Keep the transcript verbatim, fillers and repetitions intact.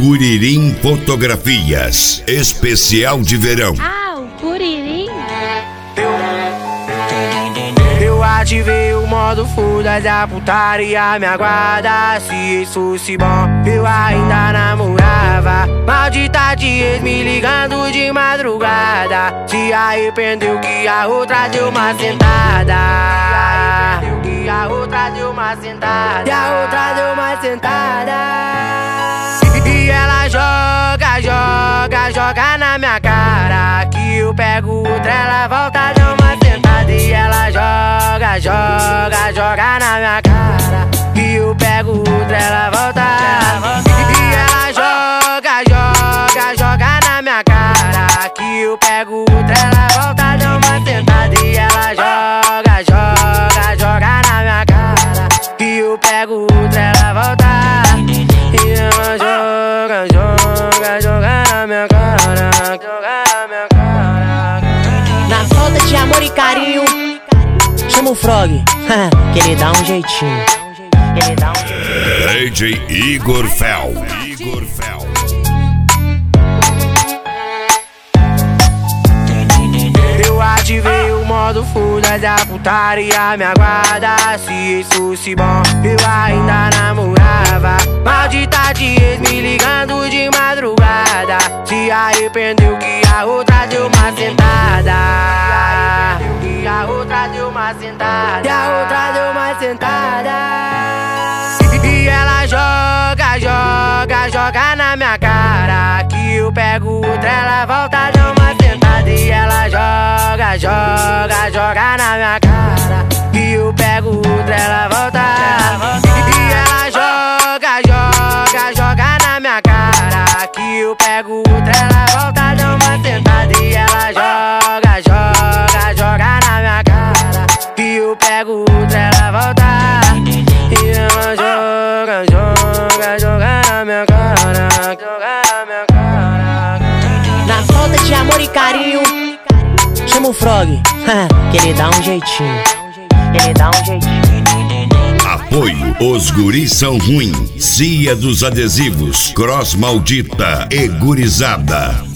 Curirim Fotografias, especial de verão. Ah, o Curirim. Eu ativei o modo foda da putaria, me aguarda. Se isso fosse bom, eu ainda namorava. Maldita de ex me ligando de madrugada. Se arrependeu que a outra deu uma sentada. Se arrependeu que a outra deu uma sentada. E a outra deu uma sentada. E ela joga, joga, joga na minha cara. Que eu pego outra, ela volta, dá uma sentada. E ela joga, joga, joga na minha cara. Que eu pego outra, ela volta. E ela joga, joga, joga na minha cara. Que eu pego outra, ela volta, dá uma sentada. E ela joga, joga, joga na minha cara. Que eu pego outra, ela volta. E ela joga, joga, joga na minha cara. Joga na minha cara. Na falta de amor e carinho, chama o Frog, que ele dá um jeitinho. Ele dá um jeitinho. D J Igor Fel. Igor Fel. Eu ativei o modo foda da putaria, me aguarda. Se isso fosse bom, eu ainda namorava. Maldita de ex me ligando de madrugada. Se arrependeu que a outra deu uma sentada. Se arrependeu que a outra deu uma sentada. E a outra deu uma sentada. E ela joga, joga, joga na minha cara. Que eu pego outra, ela volta, dá uma sentada. E ela joga, joga, joga na minha cara. Que eu pego outra, ela volta. E ela joga, joga, joga na minha cara. Que eu pego outra, ela volta, dá uma sentada. E ela joga, joga, joga na minha cara. Que eu pego outra, ela volta. E ela joga, joga, joga na minha cara. Joga na minha cara. Na falta de amor e carinho, chama o Frog, que ele dá um jeitinho. Ele dá um jeitinho. Apoio, os guris são ruins. Cia dos adesivos, Cross Maldita e Gurizada.